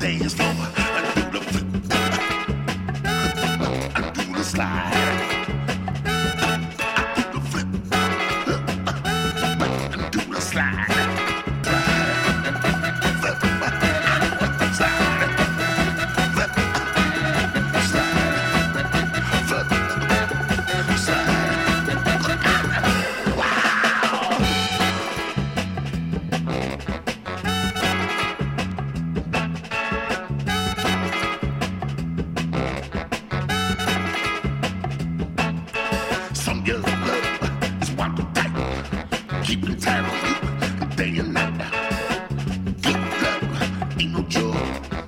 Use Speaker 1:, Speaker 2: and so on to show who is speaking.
Speaker 1: dance floor and do the flip and do the slide. I do the flip and do the slide. Some girls' love is watertight, keeping tab on you day and night. Good love ain't no joke.